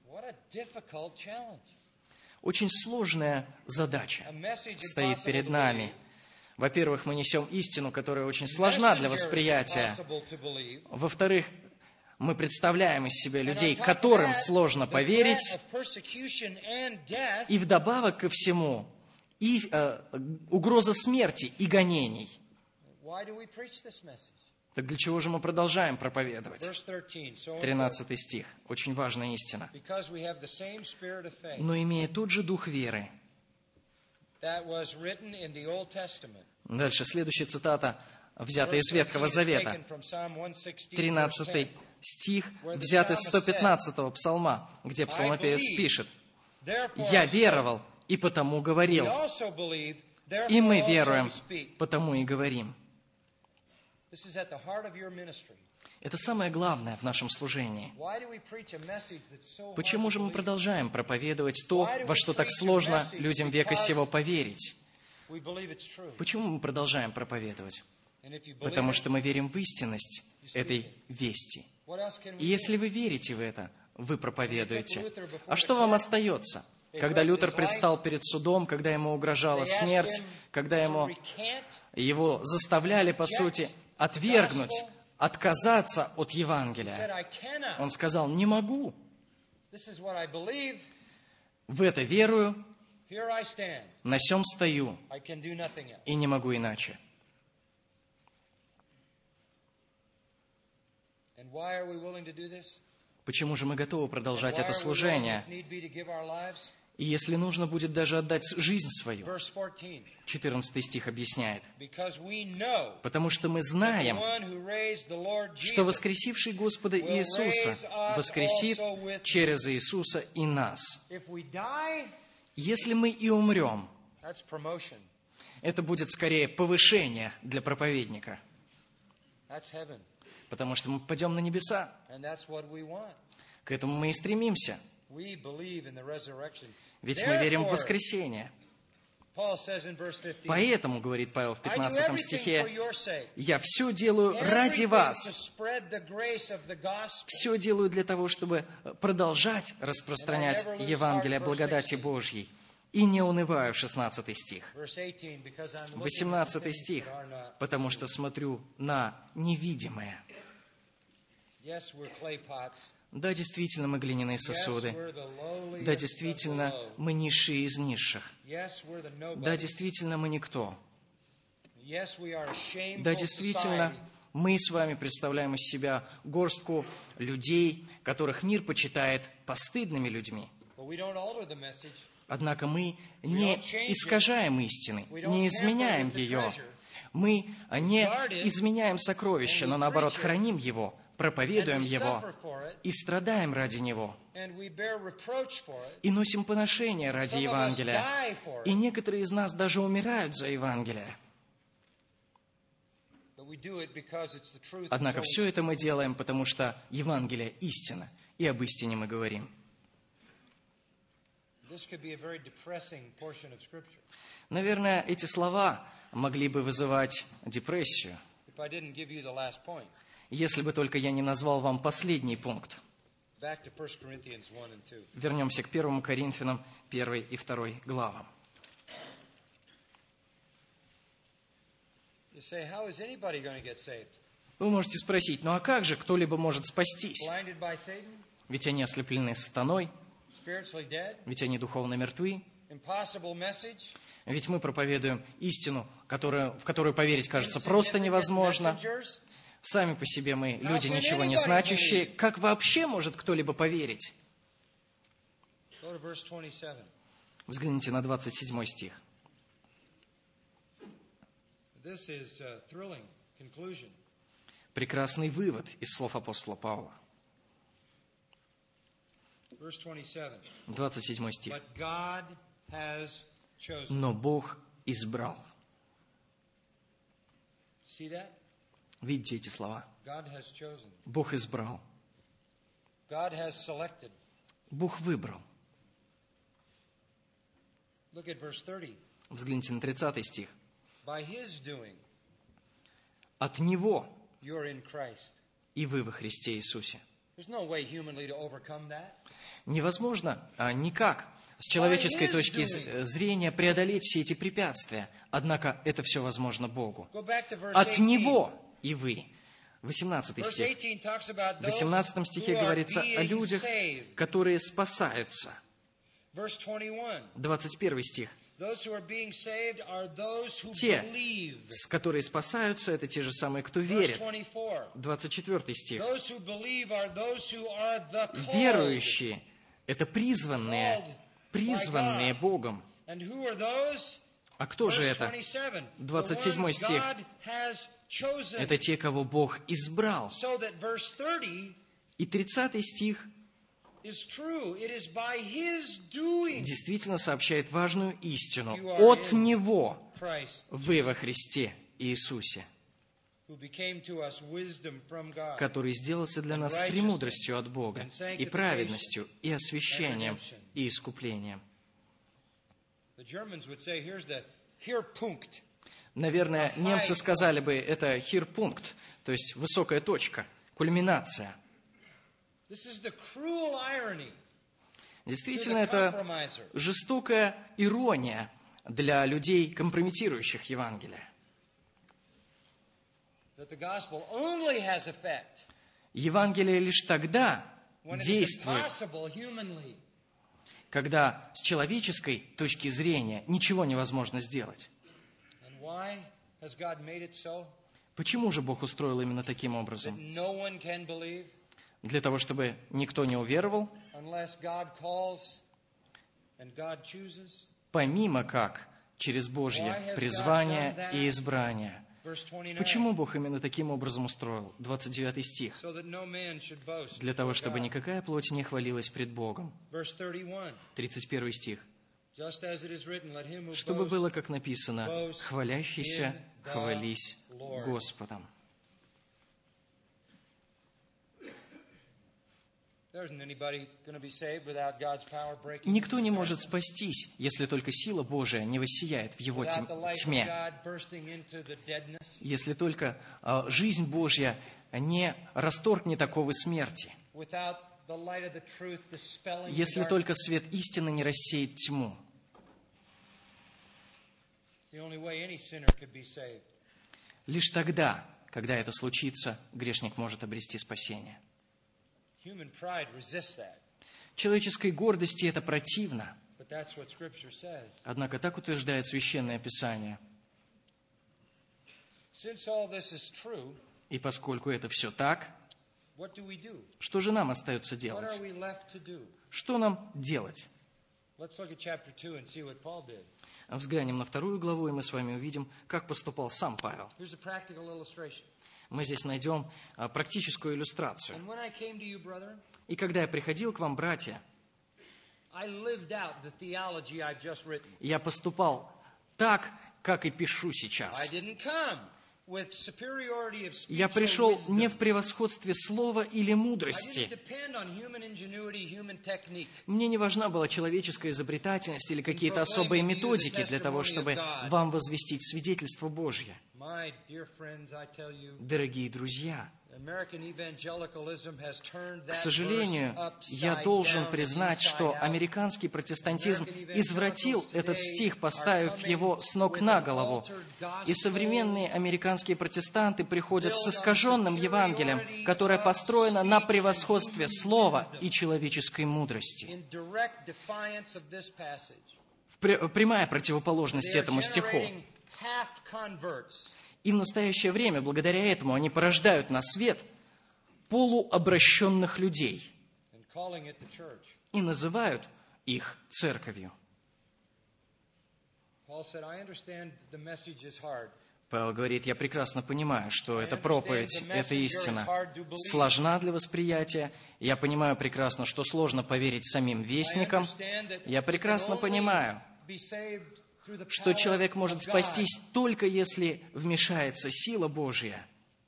Очень сложная задача стоит перед нами. Во-первых, мы несем истину, которая очень сложна для восприятия. Во-вторых, мы представляем из себя людей, которым сложно поверить. И вдобавок ко всему, и, э, угроза смерти и гонений. Так для чего же мы продолжаем проповедовать? Тринадцатый стих. Очень важная истина. Но имея тот же дух веры. Дальше следующая цитата, взята из Ветхого Завета. Тринадцатый стих, взят из сто пятнадцатого псалма, где псалмопевец пишет: «Я веровал, и потому говорил, и мы веруем, потому и говорим». Это самое главное в нашем служении. Почему же мы продолжаем проповедовать то, во что так сложно людям века сего поверить? Почему мы продолжаем проповедовать? Потому что мы верим в истинность этой вести. И если вы верите в это, вы проповедуете. А что вам остается? Когда Лютер предстал перед судом, когда ему угрожала смерть, когда ему, его заставляли, по сути, отвергнуть, отказаться от Евангелия, он сказал: «Не могу». This is what I believe. В это верую, Here I stand. на сем стою, I can do nothing else. и не могу иначе. And why are we willing to do this? Почему же мы готовы продолжать Why это are we willing, служение? if need be, to give our lives? И если нужно будет даже отдать жизнь свою, Verse fourteen. четырнадцатый стих объясняет. Because we know Потому что мы that the знаем, one who raised the Lord что Jesus воскресивший Господа Иисуса воскресит через Иисуса и нас. if we die, Если мы и умрем, that's promotion. это будет скорее повышение для проповедника, That's heaven. потому что мы пойдем на небеса. And that's what we want. К этому мы и стремимся, We believe in the resurrection. ведь мы верим в Therefore, воскресение. Paul says in verse fifteen, Поэтому, говорит Павел в I do пятнадцатом everything for стихе, your sake. «Я все делаю ради Everything вас». to spread the grace of the gospel. Все делаю для того, чтобы продолжать распространять Евангелие благодати Божьей. И не унываю, шестнадцатый стих. Verse eighteen, because I'm looking at the восемнадцатый things стих. that are not. Потому что смотрю на невидимое. Yes, we're clay pots. Да, действительно, мы глиняные Yes, сосуды. we're the lowliest Да, of the действительно, low. мы низшие из низших. Yes, we're the nobodies. Да, действительно, мы никто. Yes, we are a shameful Да, действительно, society. мы с вами представляем из себя горстку людей, которых мир почитает постыдными людьми. But we don't alter the message. Однако мы не искажаем истины, не изменяем ее. Мы не изменяем сокровища, но наоборот храним его, проповедуем его и страдаем ради него. And we bear reproach for it. И носим поношение ради Some of us Евангелия. die for И it. некоторые из нас даже умирают за Евангелие. But we do it because it's the truth. Однако It's все это мы делаем, потому что Евангелие – истина, и об истине мы говорим. This could be a very depressing portion of Scripture. Наверное, эти слова могли бы вызывать депрессию, If I didn't give you the last point. если бы только я не назвал вам последний пункт. Back to First Corinthians one and two. Вернемся к первому Коринфянам, первой и второй главам. You say, how is anybody going to get saved? Вы можете спросить, ну а как же кто-либо может спастись? Blinded by Satan? Ведь они ослеплены сатаной, Spiritually dead? ведь они духовно мертвы, Impossible message? ведь мы проповедуем истину, которую, в которую поверить кажется просто невозможно. Messengers? Сами по себе мы люди ничего не значащие. Как вообще может кто-либо поверить? Go to verse twenty-seven. Взгляните на двадцать седьмой стих. This is a thrilling conclusion. Прекрасный вывод из слов апостола Павла. Verse twenty-seven. двадцать седьмой стих. But God has chosen. Но Бог избрал. See that? Видите эти слова? God has chosen. Бог избрал. God has selected. Бог выбрал. Look at verse thirty. Взгляните на тридцатый стих. By His doing, От Него you're in Christ. и вы во Христе Иисусе. There's no way humanly to overcome that. Невозможно а, никак с человеческой точки з- зрения преодолеть все эти препятствия. Однако это все возможно Богу. Go back to verse От eighteen. Него и вы. восемнадцатый Verse стих. eighteen talks about В those восемнадцатом who стихе are говорится о being людях, saved. которые спасаются. Verse twenty-one. двадцать первый стих. Those who are being saved are those who Те, believe. с- которые спасаются, это те же самые, кто Verse верит. twenty-four. двадцать четвёртый стих. Those who believe are those who are the called. Верующие – это призванные, призванные Богом. And who are those? А кто же Verse это? twenty-seven. двадцать The седьмой ones стих. God has chosen. Это те, кого Бог избрал. So that verse thirty И тридцатый стих is true. It is by His doing, действительно сообщает важную истину. You are От in Него Christ, вы во Христе Иисусе, who became to us wisdom from God, который сделался для нас премудростью от Бога, и праведностью, и освящением, и искуплением. The Germans would say, here's the Höhepunkt. Наверное, немцы сказали бы, это хирпункт, то есть высокая точка, кульминация. This is the cruel irony Действительно, to the это compromiser. жестокая ирония для людей, компрометирующих Евангелие. That the gospel only has effect Евангелие лишь тогда действует, когда с человеческой точки зрения ничего невозможно сделать. Почему же Бог устроил именно таким образом? Для того, чтобы никто не уверовал, помимо как через Божье призвание и избрание. Почему Бог именно таким образом устроил? двадцать девятый стих. Для того, чтобы никакая плоть не хвалилась пред Богом. тридцать первый стих. Чтобы было, как написано, «Хвалящийся, хвались Господом». Никто не может спастись, если только сила Божия не воссияет в его тьме, если только э, жизнь Божья не расторгнет оковы смерти, если только свет истины не рассеет тьму. Лишь тогда, когда это случится, грешник может обрести спасение. Человеческой гордости это противно. Однако так утверждает Священное Писание. И поскольку это все так, что же нам остается делать? Что нам делать? Взглянем на вторую главу, и мы с вами увидим, как поступал сам Павел. Мы здесь найдем а, практическую иллюстрацию. И когда я приходил к вам, братья, я поступал так, как и пишу сейчас. Я пришел не в превосходстве слова или мудрости. Мне не важна была человеческая изобретательность или какие-то особые методики для того, чтобы вам возвестить свидетельство Божье. Дорогие друзья, к сожалению, я должен признать, что американский протестантизм извратил этот стих, поставив его с ног на голову. И современные американские протестанты приходят с искаженным Евангелием, которое построено на превосходстве слова и человеческой мудрости. Прямая противоположность этому стиху. И в настоящее время, благодаря этому, они порождают на свет полуобращенных людей и называют их церковью. Павел говорит, я прекрасно понимаю, что эта проповедь, эта истина сложна для восприятия. Я понимаю прекрасно, что сложно поверить самим вестникам. Я прекрасно понимаю, что человек может спастись только если вмешается сила Божья.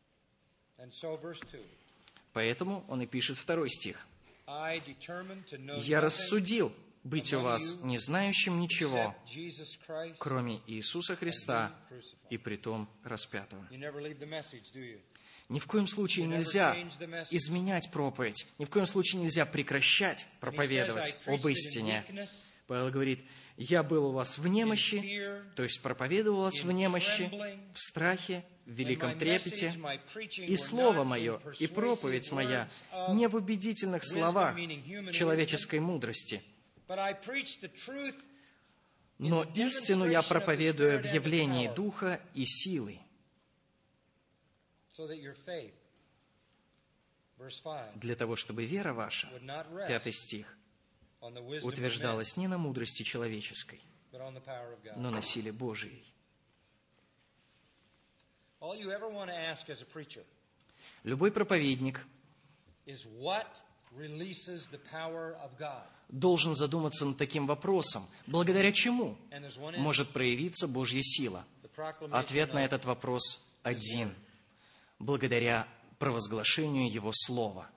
Поэтому он и пишет второй стих. «Я рассудил быть у вас не знающим ничего, кроме Иисуса Христа и притом распятого». Ни в коем случае нельзя изменять проповедь, ни в коем случае нельзя прекращать проповедовать об истине. Павел говорит, я был у вас в немощи, то есть проповедовал вас в немощи, в страхе, в великом трепете, и слово мое, и проповедь моя не в убедительных словах человеческой мудрости, но истину я проповедую в явлении Духа и силы, для того, чтобы вера ваша, пятый стих, утверждалась не на мудрости человеческой, но на силе Божией. Любой проповедник должен задуматься над таким вопросом, благодаря чему может проявиться Божья сила. Ответ на этот вопрос один – благодаря провозглашению Его Слова.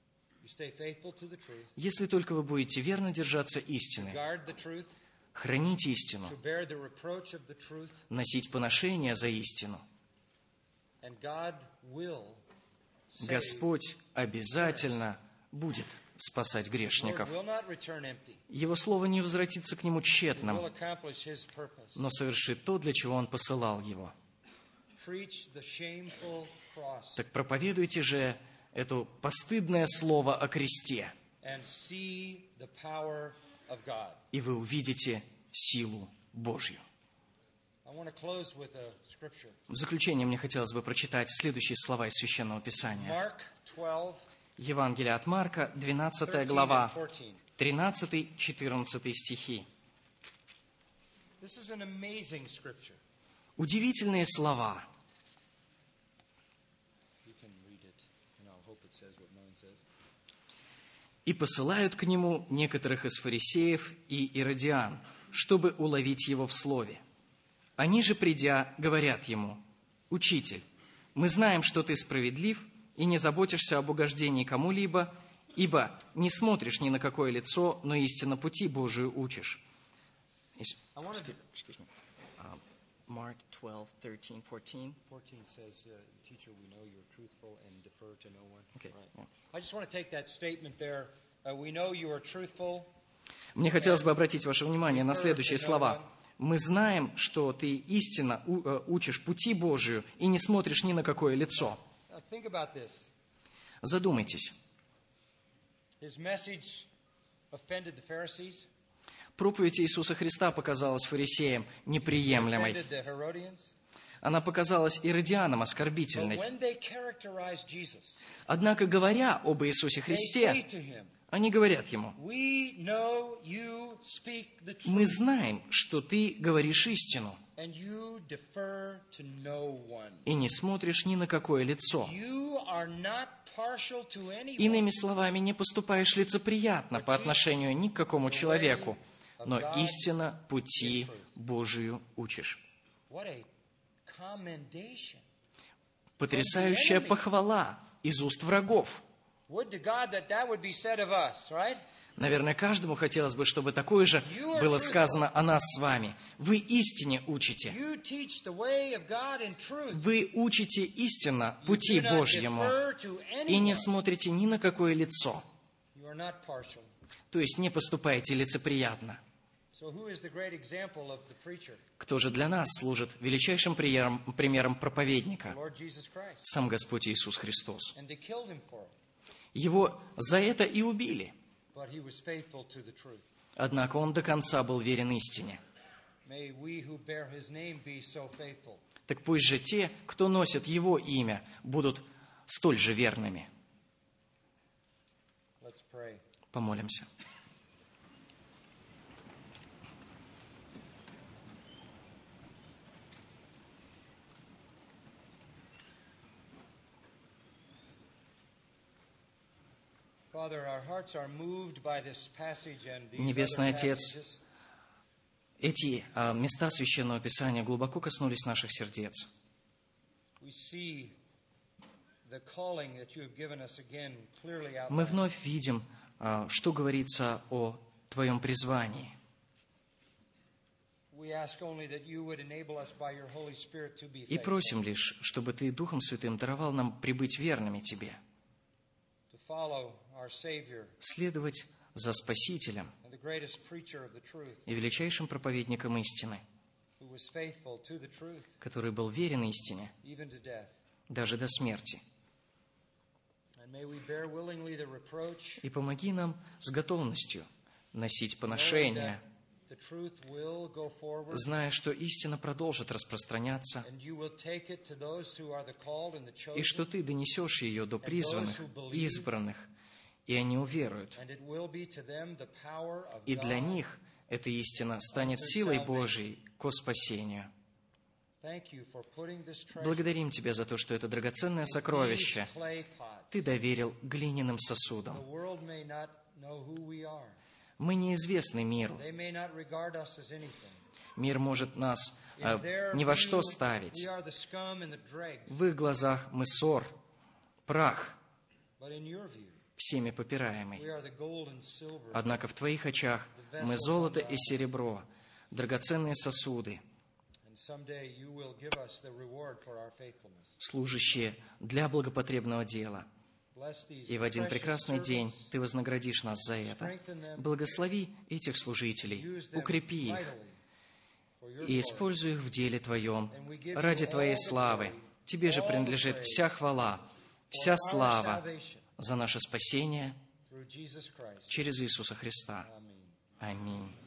Если только вы будете верно держаться истины, хранить истину, носить поношение за истину, Господь обязательно будет спасать грешников. Его Слово не возвратится к Нему тщетным, но совершит то, для чего Он посылал Его. Так проповедуйте же это постыдное слово о кресте, and see the power of God. и вы увидите силу Божью. I want to close with a scripture. В заключение мне хотелось бы прочитать следующие слова из Священного Писания. Mark twelve, Евангелие от Марка, двенадцатая глава, тринадцатый-четырнадцатый стихи. This is an amazing scripture. Удивительные слова. You can read it, and I'll hope it says what mine says. «И посылают к нему некоторых из фарисеев и иродиан, чтобы уловить его в слове. Они же, придя, говорят ему: „Учитель, мы знаем, что ты справедлив и не заботишься об угождении кому-либо, ибо не смотришь ни на какое лицо, но истинно пути Божию учишь». I wanted to- Excuse me. Um, Mark twelve, thirteen, fourteen. fourteen says, uh, "Teacher, we know you're truthful and defer to no one." Okay, Right. yeah. I just want to take that statement there. Uh, we know you are truthful. Мне хотелось бы обратить ваше внимание на следующие слова. «Мы знаем, что ты истинно у- э, учишь пути Божию и не смотришь ни на какое лицо». Now think about this. Задумайтесь. His message offended the Pharisees. Проповедь Иисуса Христа показалась фарисеям неприемлемой. Offended the Herodians. Она показалась иродианам But оскорбительной. when they characterized Jesus, Однако, говоря об Иисусе they say Христе, to him, они говорят ему: "We know you speak the «Мы truth, знаем, что ты говоришь истину and you defer to no one. и не смотришь ни на какое лицо. You are not partial to anyone, Иными словами, не поступаешь лицеприятно по отношению ни к какому человеку, но истинно пути Божию учишь». What a commendation. Потрясающая похвала из уст врагов. Would to God that that would be said of us, right? Наверное, каждому хотелось бы, чтобы такое же было сказано о нас с вами. Вы истине учите. You teach the way of God in truth. Вы учите истинно You пути do not Божьему defer to и не anyone. смотрите ни на какое лицо. You are not partial. То есть не поступаете лицеприятно. So who is the great example of the preacher? Кто же для нас служит величайшим примером, примером The проповедника? Lord Jesus Christ. Сам Господь Иисус Христос. And they killed him for it. Его за это и убили. But he was faithful to the truth. Однако он до конца был верен истине. May we who bear his name be so faithful. Так пусть же те, кто носит его имя, будут столь же верными. Let's pray. Помолимся. Father, our hearts are moved by this passage and these Небесный other Отец, passages. эти а, места Священного Писания глубоко коснулись наших сердец. We see the calling that you have given us again clearly Мы outlined. вновь видим, а, что говорится о Твоем призвании. We ask only that you would enable us by your Holy Spirit to be И faithful, просим лишь, чтобы Ты Духом Святым даровал нам прибыть верными Тебе, to follow our Savior следовать за Спасителем and the greatest preacher of the truth, и величайшим проповедником истины, who was faithful to the truth, который был верен истине even to death. даже до смерти. And may we bear willingly the reproach, И помоги нам с готовностью носить knowing поношение, that the truth will go forward, зная, что истина продолжит распространяться, and you will take it to those who are the called and the и что chosen, Ты донесешь ее до призванных, избранных, и они уверуют. and it will be to them the power of И для God. них эта истина станет силой Божьей ко спасению. Thank you for putting this treasure Благодарим Тебя за то, что это драгоценное in these сокровище clay pots. Ты доверил глиняным The сосудам. world may not know who we are. Мы неизвестны миру. They may not regard us as anything. Мир может нас In э, their ни во что view, ставить. we are the scum and the dregs. В их глазах мы ссор, прах, But in your view, всеми we попираемый. are the gold and silver. Однако в Твоих очах мы золото и серебро, драгоценные сосуды, And someday you will give us the reward for our faithfulness. служащие для благопотребного дела. Bless these И в один precious прекрасный день servants. Ты вознаградишь нас за это. Strengthen them. Благослови этих служителей, Use them укрепи их mightily for your и glory. используй их в деле Твоем And we give you ради all Твоей the славы. glory, Тебе же all the принадлежит praise. вся хвала вся слава за наше спасение через Иисуса Христа. Аминь.